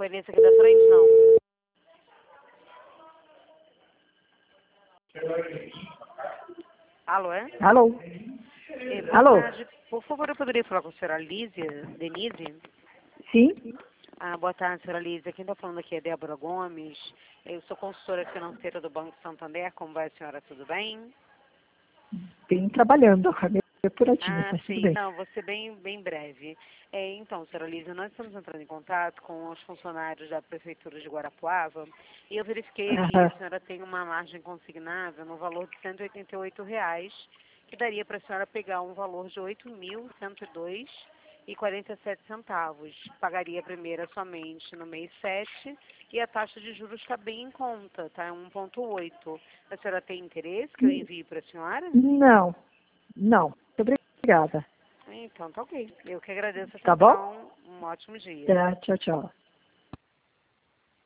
foi nesse aqui da frente, não? Alô, é? Alô? Boa Alô? tarde. Por favor, eu poderia falar com a senhora Lísia, Denise? Sim? Boa tarde, senhora Lísia. Quem está falando aqui é Débora Gomes. Eu sou consultora financeira do Banco Santander. Como vai, senhora? Tudo bem? Vim trabalhando, é por aqui, mas tudo Sim. bem. Não, vou ser bem breve. Então, senhora Lísia, nós estamos entrando em contato com os funcionários da Prefeitura de Guarapuava e eu verifiquei aqui que a senhora tem uma margem consignável no valor de R$ 188, que daria para a senhora pegar um valor de R$ 8.102,47. Pagaria a primeira somente no mês 7 e a taxa de juros está bem em conta, tá? É 1,8. A senhora tem interesse que eu envie para a senhora? Não, não. Muito obrigada. Então, tá ok. Eu que agradeço a Tá bom? atenção. Um ótimo dia. Tá, tchau, tchau.